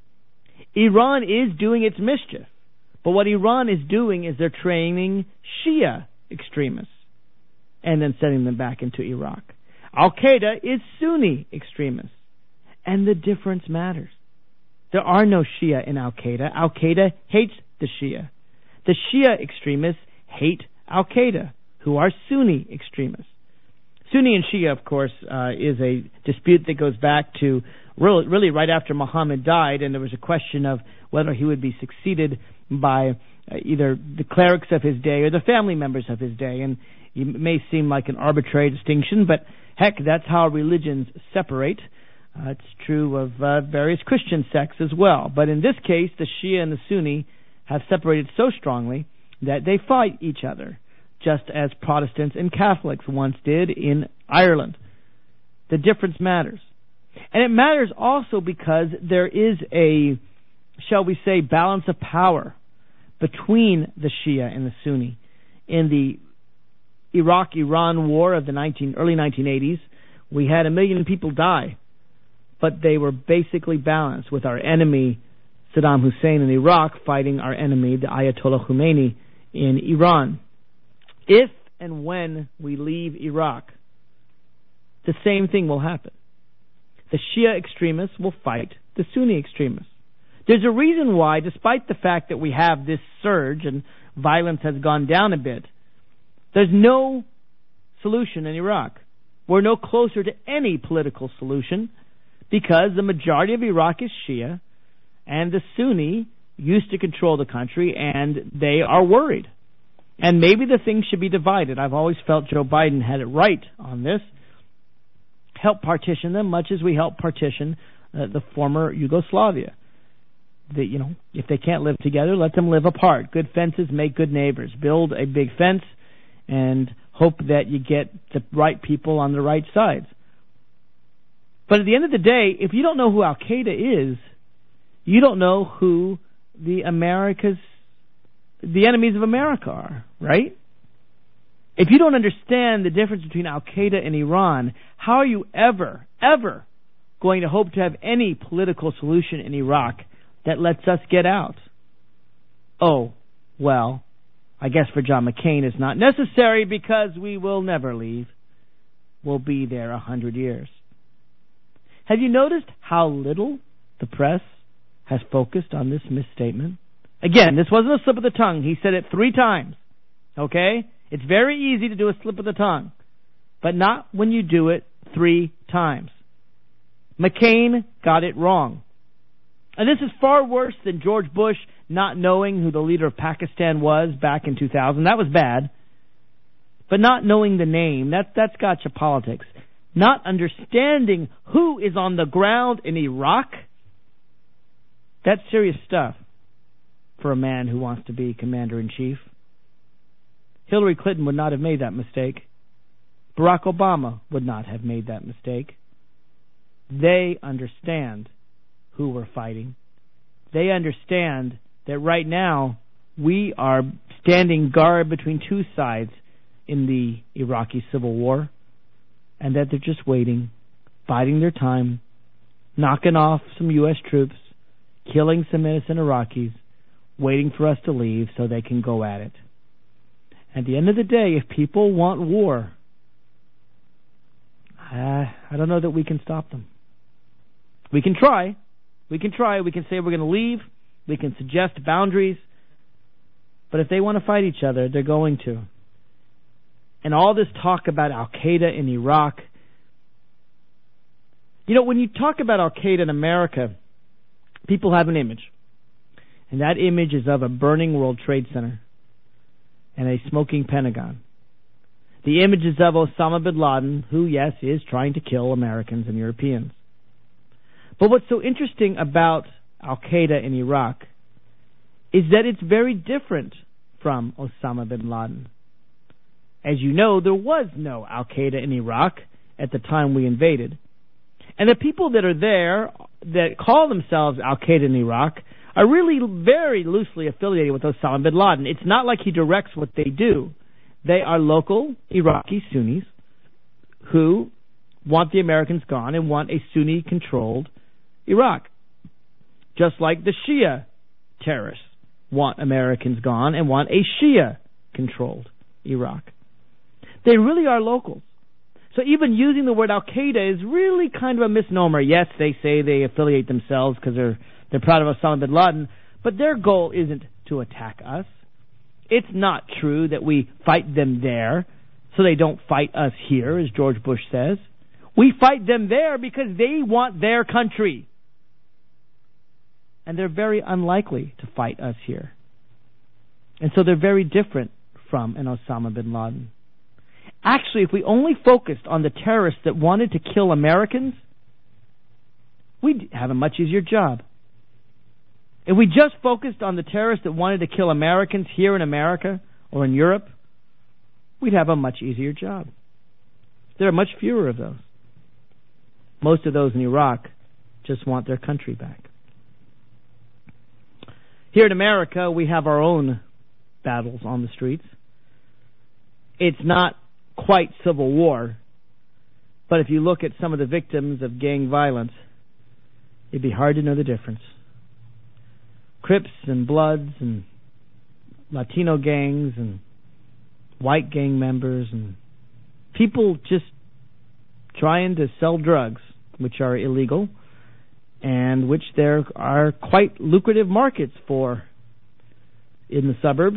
Iran is doing its mischief. But what Iran is doing is they're training Shia extremists and then sending them back into Iraq. Al-Qaeda is Sunni extremists. And the difference matters. There are no Shia in Al-Qaeda. Al-Qaeda hates the Shia. The Shia extremists hate Al-Qaeda, who are Sunni extremists. Sunni and Shia, of course, uh, is a dispute that goes back to really, really right after Muhammad died, and there was a question of whether he would be succeeded by uh, either the clerics of his day or the family members of his day. And it may seem like an arbitrary distinction, but heck, that's how religions separate. Uh, it's true of uh, various Christian sects as well. But in this case, the Shia and the Sunni have separated so strongly that they fight each other, just as Protestants and Catholics once did in Ireland. The difference matters. And it matters also because there is a, shall we say, balance of power between the Shia and the Sunni. In the Iraq-Iran war of the nineteen, early nineteen eighties, we had a million people die, but they were basically balanced, with our enemy Saddam Hussein in Iraq fighting our enemy, the Ayatollah Khomeini, in Iran. If and when we leave Iraq, the same thing will happen. The Shia extremists will fight the Sunni extremists. There's a reason why, despite the fact that we have this surge and violence has gone down a bit, there's no solution in Iraq. We're no closer to any political solution because the majority of Iraq is Shia, and the Sunni used to control the country, and they are worried. And maybe the things should be divided. I've always felt Joe Biden had it right on this. Help partition them, much as we help partition uh, the former Yugoslavia. The, you know, if they can't live together, let them live apart. Good fences make good neighbors. Build a big fence and hope that you get the right people on the right sides. But at the end of the day, if you don't know who Al-Qaeda is, you don't know who the Americas, the enemies of America are, right? If you don't understand the difference between Al-Qaeda and Iran, how are you ever, ever going to hope to have any political solution in Iraq that lets us get out? Oh, well, I guess for John McCain it's not necessary because we will never leave. We'll be there a hundred years. Have you noticed how little the press has focused on this misstatement? Again, this wasn't a slip of the tongue. He said it three times. Okay? It's very easy to do a slip of the tongue, but not when you do it three times. McCain got it wrong. And this is far worse than George Bush not knowing who the leader of Pakistan was back in two thousand. That was bad. But not knowing the name, that, that's gotcha politics. Not understanding who is on the ground in Iraq, that's serious stuff for a man who wants to be commander-in-chief. Hillary Clinton would not have made that mistake. Barack Obama would not have made that mistake. They understand who we're fighting. They understand that right now we are standing guard between two sides in the Iraqi civil war, and that they're just waiting, biding their time, knocking off some U S troops, killing some innocent Iraqis, waiting for us to leave so they can go at it. At the end of the day, if people want war, uh, I don't know that we can stop them. We can try. We can try. We can say we're going to leave. We can suggest boundaries. But if they want to fight each other, they're going to. And all this talk about Al-Qaeda in Iraq. You know, when you talk about Al-Qaeda in America, people have an image. And that image is of a burning World Trade Center and a smoking Pentagon. The image is of Osama bin Laden, who, yes, is trying to kill Americans and Europeans. But what's so interesting about Al-Qaeda in Iraq is that it's very different from Osama bin Laden. As you know, there was no Al-Qaeda in Iraq at the time we invaded. And the people that are there that call themselves Al-Qaeda in Iraq are really very loosely affiliated with Osama bin Laden. It's not like he directs what they do. They are local Iraqi Sunnis who want the Americans gone and want a Sunni-controlled Iraq. Just like the Shia terrorists want Americans gone and want a Shia-controlled Iraq. They really are locals. So even using the word Al-Qaeda is really kind of a misnomer. Yes, they say they affiliate themselves because they're they're proud of Osama bin Laden, but their goal isn't to attack us. It's not true that we fight them there so they don't fight us here, as George Bush says. We fight them there because they want their country. And they're very unlikely to fight us here. And so they're very different from an Osama bin Laden. Actually, if we only focused on the terrorists that wanted to kill Americans, we'd have a much easier job. If we just focused on the terrorists that wanted to kill Americans here in America or in Europe, we'd have a much easier job. There are much fewer of those. Most of those in Iraq just want their country back. Here in America, we have our own battles on the streets. It's not quite civil war, but if you look at some of the victims of gang violence, it'd be hard to know the difference. Crips and Bloods and Latino gangs and white gang members and people just trying to sell drugs, which are illegal, and which there are quite lucrative markets for in the suburbs.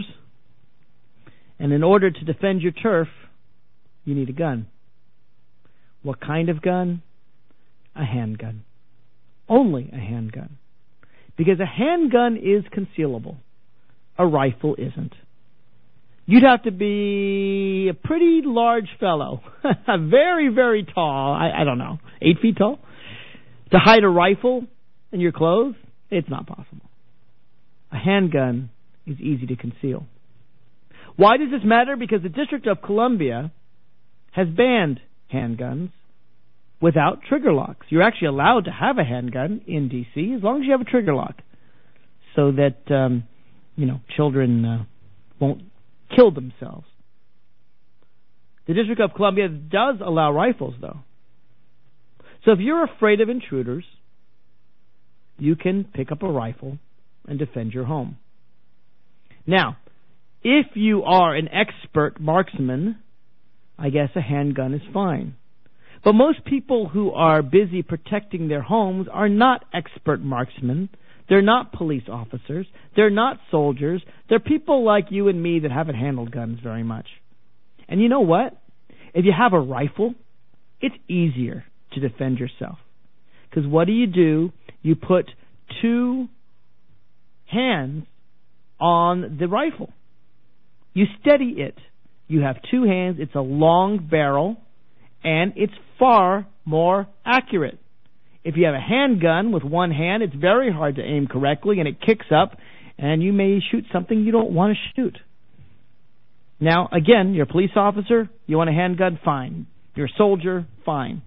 And in order to defend your turf, you need a gun. What kind of gun? A handgun. Only a handgun. Because a handgun is concealable. A rifle isn't. You'd have to be a pretty large fellow, very, very tall, I, I don't know, eight feet tall, to hide a rifle in your clothes. It's not possible. A handgun is easy to conceal. Why does this matter? Because the District of Columbia has banned handguns without trigger locks. You're actually allowed to have a handgun in D C as long as you have a trigger lock, so that um, you know children uh, won't kill themselves. The District of Columbia does allow rifles, though. So if you're afraid of intruders, you can pick up a rifle and defend your home. Now, if you are an expert marksman, I guess a handgun is fine. But most people who are busy protecting their homes are not expert marksmen. They're not police officers. They're not soldiers. They're people like you and me that haven't handled guns very much. And you know what? If you have a rifle, it's easier to defend yourself. Because what do you do? You put two hands on the rifle. You steady it. You have two hands. It's a long barrel, and it's far more accurate. If you have a handgun with one hand, it's very hard to aim correctly, and it kicks up, and you may shoot something you don't want to shoot. Now, again, you're a police officer, you want a handgun, fine. You're a soldier, fine.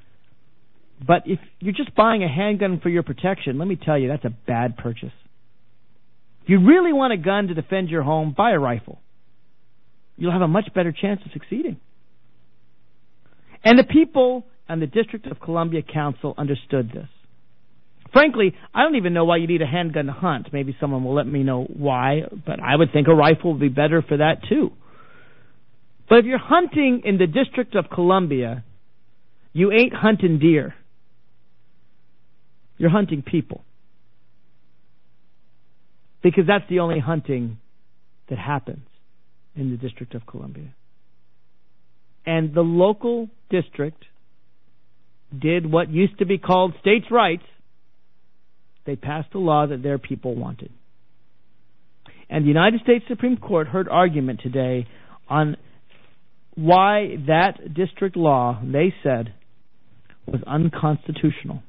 But if you're just buying a handgun for your protection, let me tell you, that's a bad purchase. If you really want a gun to defend your home, buy a rifle. You'll have a much better chance of succeeding. And the people on the District of Columbia Council understood this. Frankly, I don't even know why you need a handgun to hunt. Maybe someone will let me know why, but I would think a rifle would be better for that too. But if you're hunting in the District of Columbia, you ain't hunting deer. You're hunting people. Because that's the only hunting that happens in the District of Columbia. And the local district did what used to be called states' rights. They passed a law that their people wanted. And the United States Supreme Court heard argument today on why that district law, they said, was unconstitutional.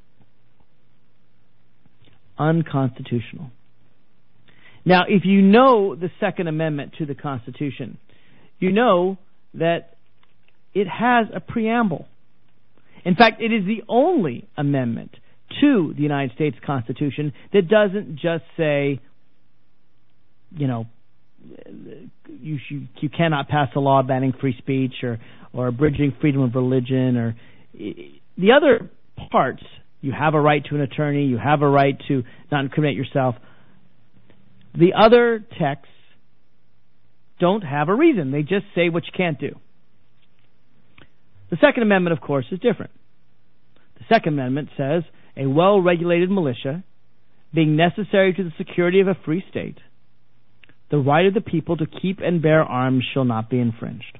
Unconstitutional. Now, if you know the Second Amendment to the Constitution, you know that it has a preamble. In fact, it is the only amendment to the United States Constitution that doesn't just say, you know, you should, you cannot pass a law banning free speech or, or abridging freedom of religion, or the other parts. You have a right to an attorney. You have a right to not incriminate yourself. The other texts don't have a reason. They just say what you can't do. The Second Amendment, of course, is different. The Second Amendment says a well-regulated militia, being necessary to the security of a free state, the right of the people to keep and bear arms shall not be infringed.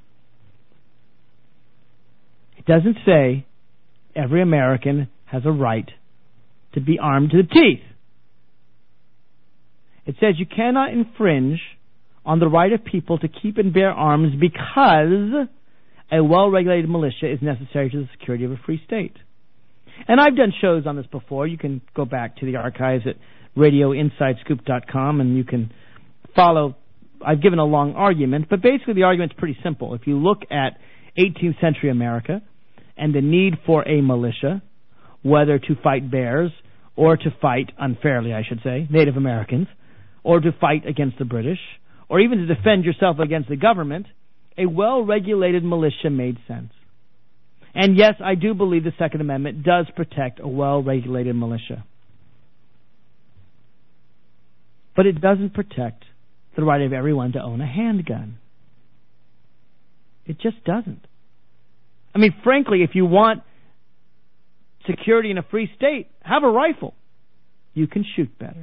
It doesn't say every American has a right to be armed to the teeth. It says you cannot infringe on the right of people to keep and bear arms because a well-regulated militia is necessary to the security of a free state. And I've done shows on this before. You can go back to the archives at radio inside scoop dot com and you can follow. I've given a long argument, but basically the argument's pretty simple. If you look at eighteenth century America and the need for a militia, whether to fight bears or to fight, unfairly I should say, Native Americans, or to fight against the British, or even to defend yourself against the government, a well-regulated militia made sense. And yes, I do believe the Second Amendment does protect a well-regulated militia. But it doesn't protect the right of everyone to own a handgun. It just doesn't. I mean, frankly, if you want security in a free state, have a rifle. You can shoot better.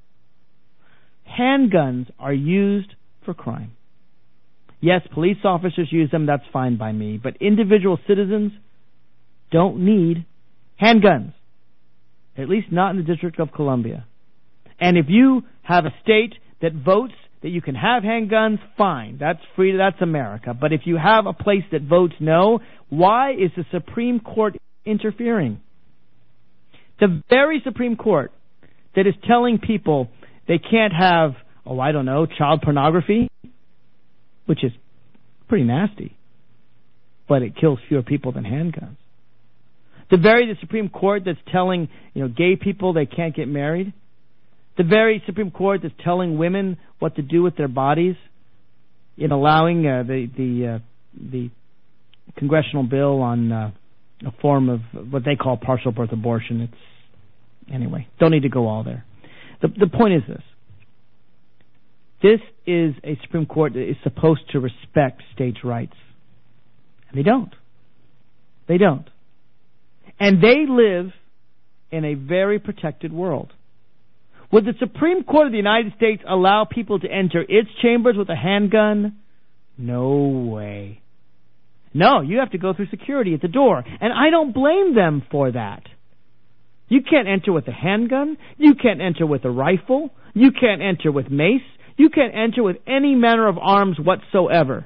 Handguns are used for crime. Yes, police officers use them, that's fine by me. But individual citizens don't need handguns. At least not in the District of Columbia. And if you have a state that votes that you can have handguns, fine. That's free, that's America. But if you have a place that votes no, why is the Supreme Court interfering? The very Supreme Court that is telling people they can't have, oh, I don't know, child pornography, which is pretty nasty, but it kills fewer people than handguns. The very the Supreme Court that's telling, you know, gay people they can't get married. The very Supreme Court that's telling women what to do with their bodies in allowing uh, the the uh, the congressional bill on uh, a form of what they call partial birth abortion. It's anyway, don't need to go all there. The the point is this. This is a Supreme Court that is supposed to respect states' rights. And they don't. They don't. And they live in a very protected world. Would the Supreme Court of the United States allow people to enter its chambers with a handgun? No way. No, you have to go through security at the door. And I don't blame them for that. You can't enter with a handgun. You can't enter with a rifle. You can't enter with mace. You can't enter with any manner of arms whatsoever.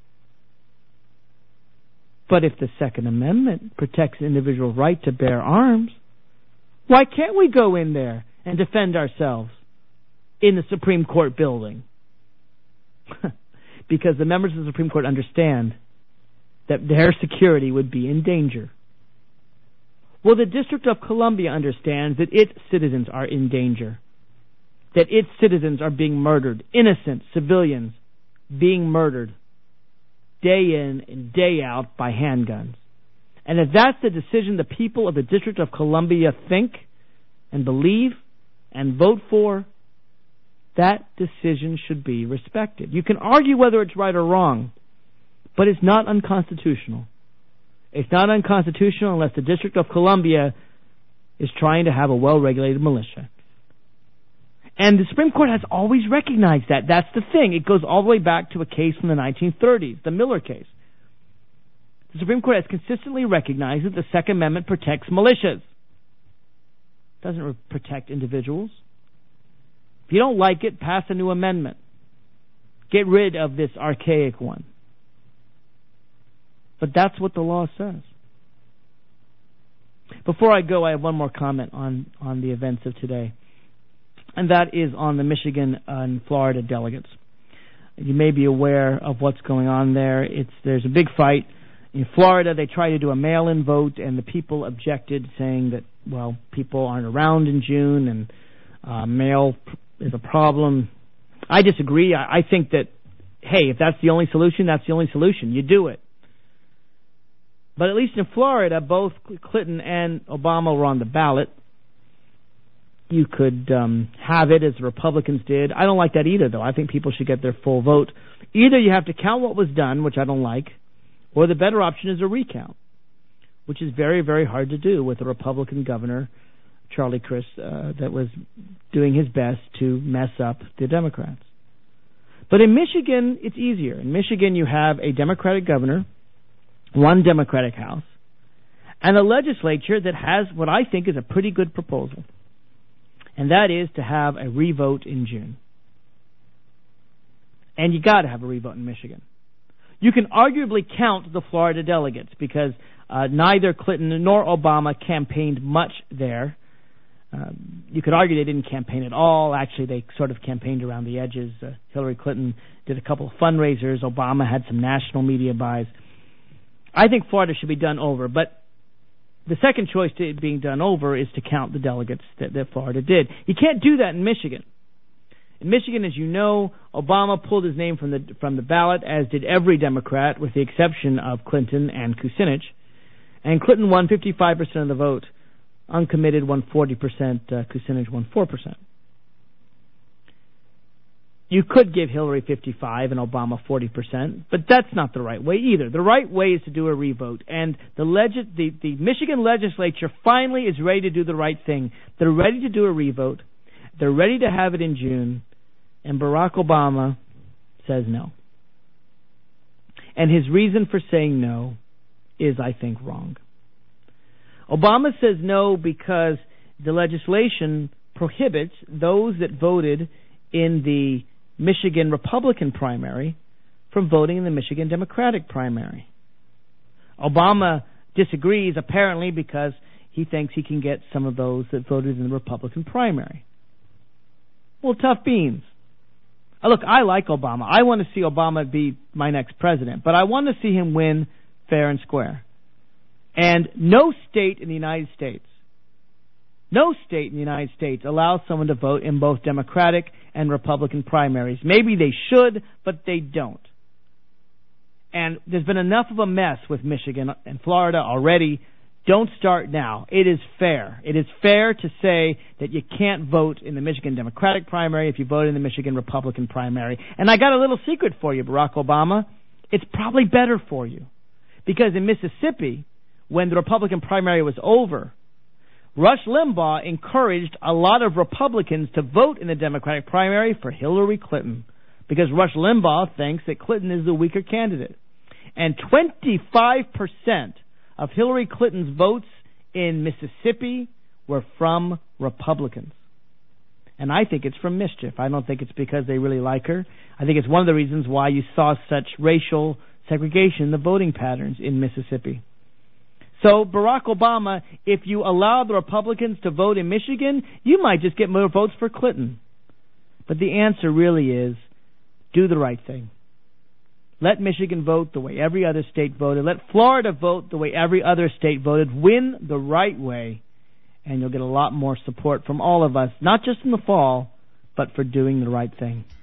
But if the Second Amendment protects the individual's right to bear arms, why can't we go in there and defend ourselves in the Supreme Court building? Because the members of the Supreme Court understand that their security would be in danger. Well, the District of Columbia understands that its citizens are in danger. that its citizens are being murdered, innocent civilians being murdered day in and day out by handguns. And if that's the decision the people of the District of Columbia think and believe and vote for, that decision should be respected. You can argue whether it's right or wrong, but it's not unconstitutional. It's not unconstitutional unless the District of Columbia is trying to have a well-regulated militia. And the Supreme Court has always recognized that. That's the thing. It goes all the way back to a case from the nineteen thirties, the Miller case. The Supreme Court has consistently recognized that the Second Amendment protects militias. It doesn't re- protect individuals. If you don't like it, pass a new amendment. Get rid of this archaic one. But that's what the law says. Before I go, I have one more comment on, on the events of today. And that is on the Michigan and Florida delegates. You may be aware of what's going on there. It's there's a big fight. In Florida, they tried to do a mail-in vote, and the people objected, saying that, well, people aren't around in June, and uh, mail is a problem. I disagree. I, I think that, hey, if that's the only solution, that's the only solution. You do it. But at least in Florida, both Clinton and Obama were on the ballot. You could um, have it as the Republicans did. I don't like that either, though. I think people should get their full vote. Either you have to count what was done, which I don't like, or the better option is a recount, which is very, very hard to do with a Republican governor, Charlie Crist, uh, that was doing his best to mess up the Democrats. But in Michigan, it's easier. In Michigan, you have a Democratic governor, one Democratic House, and a legislature that has what I think is a pretty good proposal. And that is to have a revote in June. And you got to have a revote in Michigan. You can arguably count the Florida delegates because uh, neither Clinton nor Obama campaigned much there. Uh, you could argue they didn't campaign at all. Actually, they sort of campaigned around the edges. Uh, Hillary Clinton did a couple of fundraisers. Obama had some national media buys. I think Florida should be done over, but the second choice to it being done over is to count the delegates that, that Florida did. You can't do that in Michigan. In Michigan, as you know, Obama pulled his name from the from the ballot, as did every Democrat, with the exception of Clinton and Kucinich. And Clinton won fifty-five percent of the vote. Uncommitted won forty percent. Uh, Kucinich won four percent. You could give Hillary fifty-five and Obama forty percent, but that's not the right way either. The right way is to do a revote. And the, leg- the, the Michigan legislature finally is ready to do the right thing. They're ready to do a revote. They're ready to have it in June. And Barack Obama says no. And his reason for saying no is, I think, wrong. Obama says no because the legislation prohibits those that voted in the Michigan Republican primary from voting in the Michigan Democratic primary. Obama disagrees, apparently, because he thinks he can get some of those that voted in the Republican primary. Well, tough beans. Uh, look, I like Obama. I want to see Obama be my next president, but I want to see him win fair and square. And no state in the United States, no state in the United States allows someone to vote in both Democratic and Republican primaries. Maybe they should, but they don't. And there's been enough of a mess with Michigan and Florida already. Don't start now. It is fair. It is fair to say that you can't vote in the Michigan Democratic primary if you vote in the Michigan Republican primary. And I got a little secret for you, Barack Obama. It's probably better for you. Because in Mississippi, when the Republican primary was over, Rush Limbaugh encouraged a lot of Republicans to vote in the Democratic primary for Hillary Clinton, because Rush Limbaugh thinks that Clinton is the weaker candidate. And twenty-five percent of Hillary Clinton's votes in Mississippi were from Republicans. And I think it's from mischief. I don't think it's because they really like her. I think it's one of the reasons why you saw such racial segregation in the voting patterns in Mississippi. So, Barack Obama, if you allow the Republicans to vote in Michigan, you might just get more votes for Clinton. But the answer really is, do the right thing. Let Michigan vote the way every other state voted. Let Florida vote the way every other state voted. Win the right way, and you'll get a lot more support from all of us, not just in the fall, but for doing the right thing.